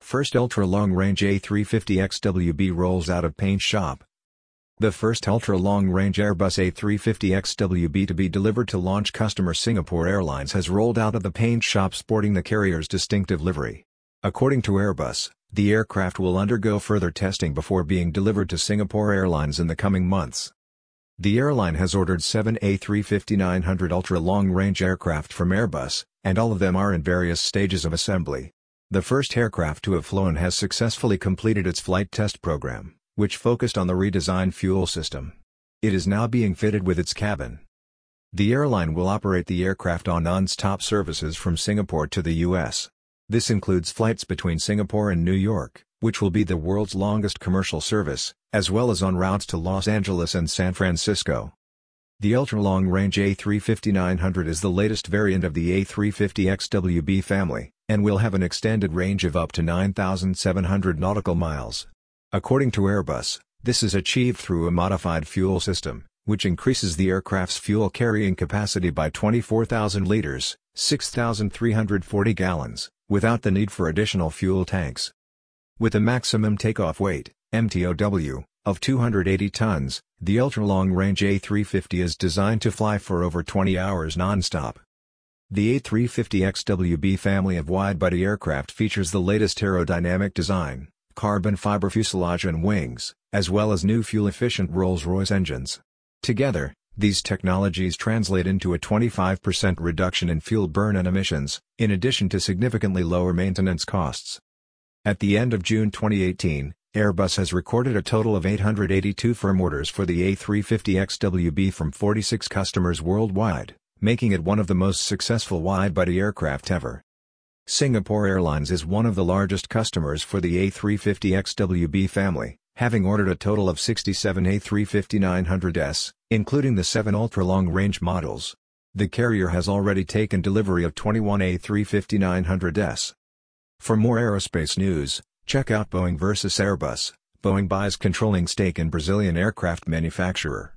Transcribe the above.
First ultra-long-range A350XWB rolls out of paint shop. The first ultra-long-range Airbus A350XWB to be delivered to launch customer Singapore Airlines has rolled out of the paint shop sporting the carrier's distinctive livery. According to Airbus, the aircraft will undergo further testing before being delivered to Singapore Airlines in the coming months. The airline has ordered 7 A350-900 ultra-long-range aircraft from Airbus, and all of them are in various stages of assembly. The first aircraft to have flown has successfully completed its flight test program, which focused on the redesigned fuel system. It is now being fitted with its cabin. The airline will operate the aircraft on non-stop services from Singapore to the U.S. This includes flights between Singapore and New York, which will be the world's longest commercial service, as well as on routes to Los Angeles and San Francisco. The ultra-long-range A350-900 is the latest variant of the A350XWB family, and will have an extended range of up to 9,700 nautical miles. According to Airbus, this is achieved through a modified fuel system, which increases the aircraft's fuel carrying capacity by 24,000 liters, 6,340 gallons, without the need for additional fuel tanks. With a maximum takeoff weight, MTOW, of 280 tons, the ultra-long-range A350 is designed to fly for over 20 hours non-stop. The A350XWB family of wide-body aircraft features the latest aerodynamic design, carbon fiber fuselage and wings, as well as new fuel-efficient Rolls-Royce engines. Together, these technologies translate into a 25% reduction in fuel burn and emissions, in addition to significantly lower maintenance costs. At the end of June 2018, Airbus has recorded a total of 882 firm orders for the A350XWB from 46 customers worldwide, making it one of the most successful wide-body aircraft ever. Singapore Airlines is one of the largest customers for the A350XWB family, having ordered a total of 67 A350-900s, including the 7 ultra-long-range models. The carrier has already taken delivery of 21 A350-900s. For more aerospace news, check out Boeing vs. Airbus. Boeing buys controlling stake in Brazilian aircraft manufacturer.